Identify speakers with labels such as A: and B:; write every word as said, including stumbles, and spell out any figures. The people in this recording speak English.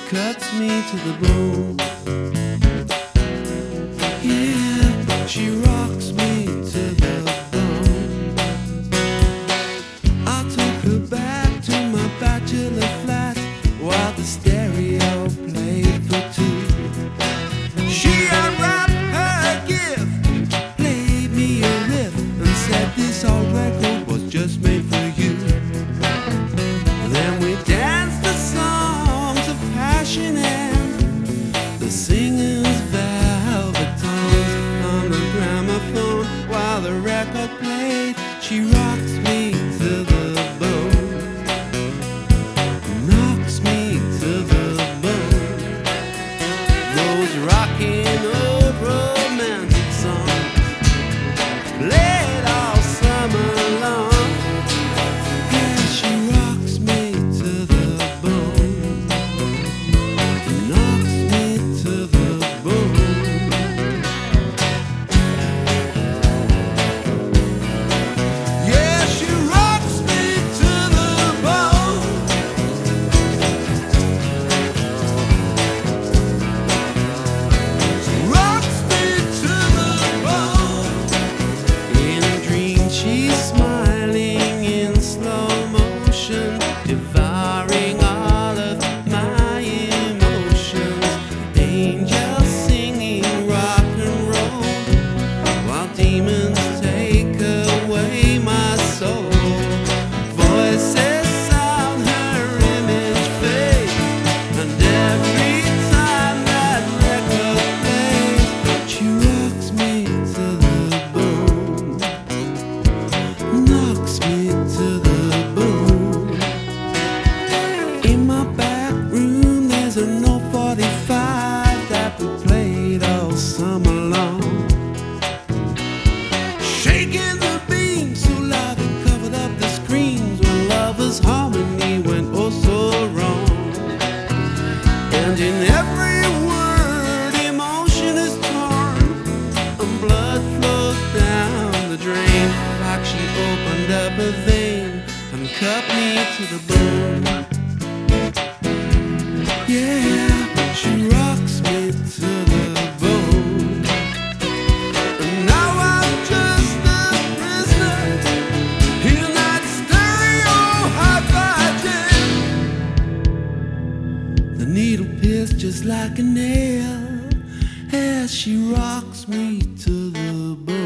A: cuts me to the bone. Yeah, she rocks me to the bone. I took her back to my bachelor flat while the stereo played for two. She unwrapped her gift, played me a riff, and said this old record was just made for you. Then we danced the songs of passion and the singer's velvet tones on the gramophone while the record played. She rocks me to the bone, knocks me to the bone. Those rocking old romantic songs played all summer long. Yeah, she rocks me to the bone, knocks me to the bone. Yeah, she rocks me to the bone. Rocks me to the bone. In a dream she's smiling in slow motion, devouring all of my emotions. Angels singing rock and roll while demons take away my soul. Voices sound, her image fades, and every time that record plays, she rocks me to the bone, knocks me to the bone. In my back room there's an old forty-five that we played all summer long, shaking the beam so loud it covered up the screams when lovers' harmony went oh so wrong. And in every word emotion is torn, and blood flows down the drain, like she opened up a vein and cut me to the bone. Yeah, she rocks me to the bone. And now I'm just a prisoner in that stereo hi-fi jam. The needle pierced just like a nail as she rocks me to the bone.